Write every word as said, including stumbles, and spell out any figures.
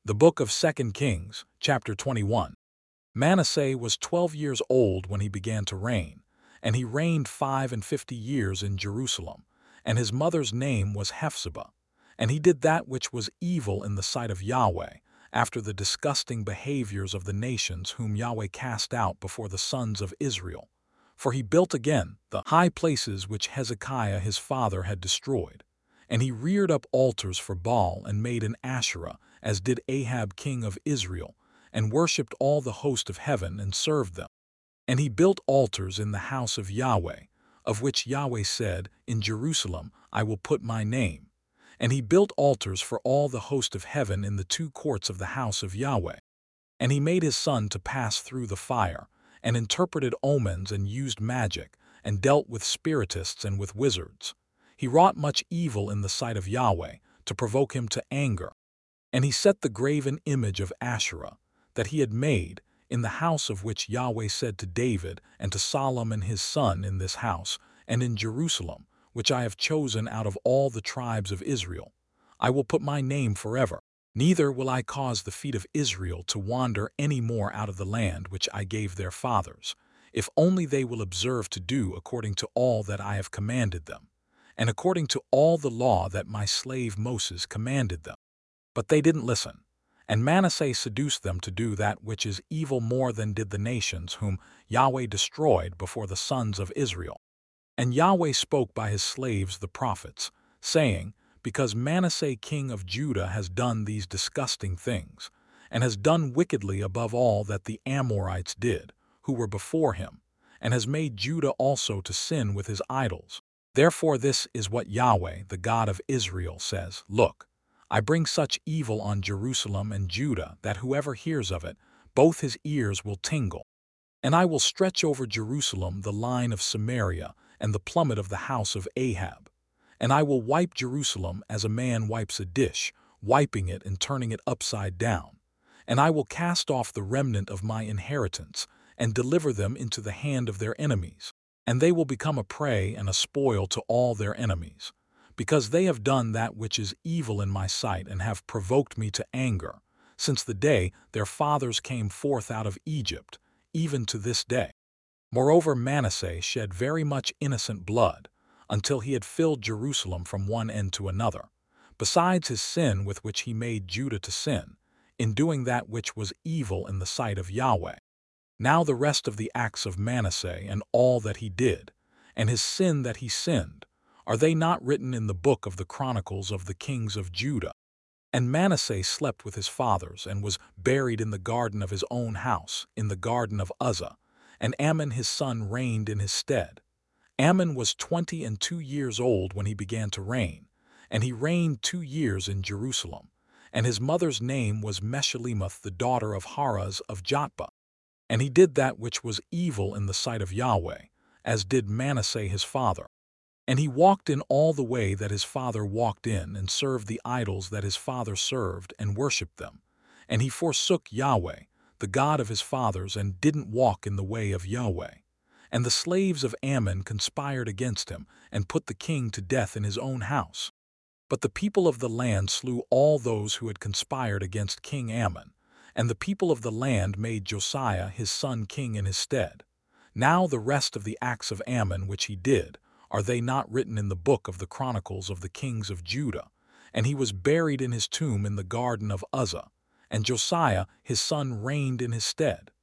The Book of Second Kings, chapter twenty-one. Manasseh was twelve years old when he began to reign, and he reigned five and fifty years in Jerusalem, and his mother's name was Hephzibah. And he did that which was evil in the sight of Yahweh, after the disgusting behaviors of the nations whom Yahweh cast out before the sons of Israel. For he built again the high places which Hezekiah his father had destroyed. And he reared up altars for Baal and made an Asherah, as did Ahab king of Israel, and worshipped all the host of heaven and served them. And he built altars in the house of Yahweh, of which Yahweh said, In Jerusalem I will put my name. And he built altars for all the host of heaven in the two courts of the house of Yahweh. And he made his son to pass through the fire, and interpreted omens and used magic, and dealt with spiritists and with wizards. He wrought much evil in the sight of Yahweh, to provoke him to anger. And he set the graven image of Asherah, that he had made, in the house of which Yahweh said to David and to Solomon his son, In this house, and in Jerusalem, which I have chosen out of all the tribes of Israel, I will put my name forever. Neither will I cause the feet of Israel to wander any more out of the land which I gave their fathers, if only they will observe to do according to all that I have commanded them, and according to all the law that my slave Moses commanded them. But they didn't listen, and Manasseh seduced them to do that which is evil more than did the nations whom Yahweh destroyed before the sons of Israel. And Yahweh spoke by his slaves the prophets, saying, Because Manasseh king of Judah has done these disgusting things, and has done wickedly above all that the Amorites did, who were before him, and has made Judah also to sin with his idols. Therefore this is what Yahweh, the God of Israel, says, Look, I bring such evil on Jerusalem and Judah that whoever hears of it, both his ears will tingle. And I will stretch over Jerusalem the line of Samaria and the plummet of the house of Ahab. And I will wipe Jerusalem as a man wipes a dish, wiping it and turning it upside down. And I will cast off the remnant of my inheritance, and deliver them into the hand of their enemies. And they will become a prey and a spoil to all their enemies, because they have done that which is evil in my sight and have provoked me to anger, since the day their fathers came forth out of Egypt, even to this day. Moreover, Manasseh shed very much innocent blood, until he had filled Jerusalem from one end to another, besides his sin with which he made Judah to sin, in doing that which was evil in the sight of Yahweh. Now the rest of the acts of Manasseh and all that he did, and his sin that he sinned, are they not written in the book of the chronicles of the kings of Judah? And Manasseh slept with his fathers, and was buried in the garden of his own house, in the garden of Uzzah, and Amon his son reigned in his stead. Amon was twenty and two years old when he began to reign, and he reigned two years in Jerusalem. And his mother's name was Meshillemoth the daughter of Haraz of Jotbah. And he did that which was evil in the sight of Yahweh, as did Manasseh his father. And he walked in all the way that his father walked in, and served the idols that his father served, and worshipped them. And he forsook Yahweh, the God of his fathers, and didn't walk in the way of Yahweh. And the slaves of Ammon conspired against him, and put the king to death in his own house. But the people of the land slew all those who had conspired against King Ammon, and the people of the land made Josiah his son king in his stead. Now the rest of the acts of Ammon which he did, are they not written in the book of the chronicles of the kings of Judah? And he was buried in his tomb in the garden of Uzzah, and Josiah his son reigned in his stead.